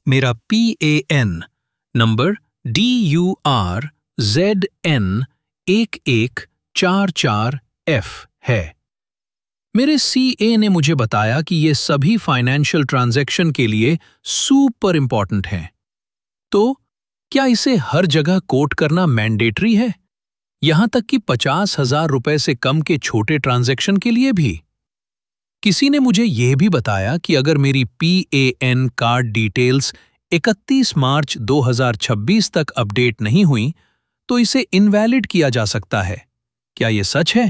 मेरा PAN number DURZN1144F है। मेरे CA ने मुझे बताया कि ये सभी फाइनेंशियल ट्रांजैक्शन के लिए सुपर इंपॉर्टेंट हैं। तो क्या इसे हर जगह कोट करना मैंडेटरी है? यहां तक कि 50,000 रुपए से कम के छोटे ट्रांजैक्शन के लिए भी? किसी ने मुझे यह भी बताया कि अगर मेरी PAN कार्ड डिटेल्स 31 मार्च 2026 तक अपडेट नहीं हुई तो इसे इनवैलिड किया जा सकता है। क्या यह सच है?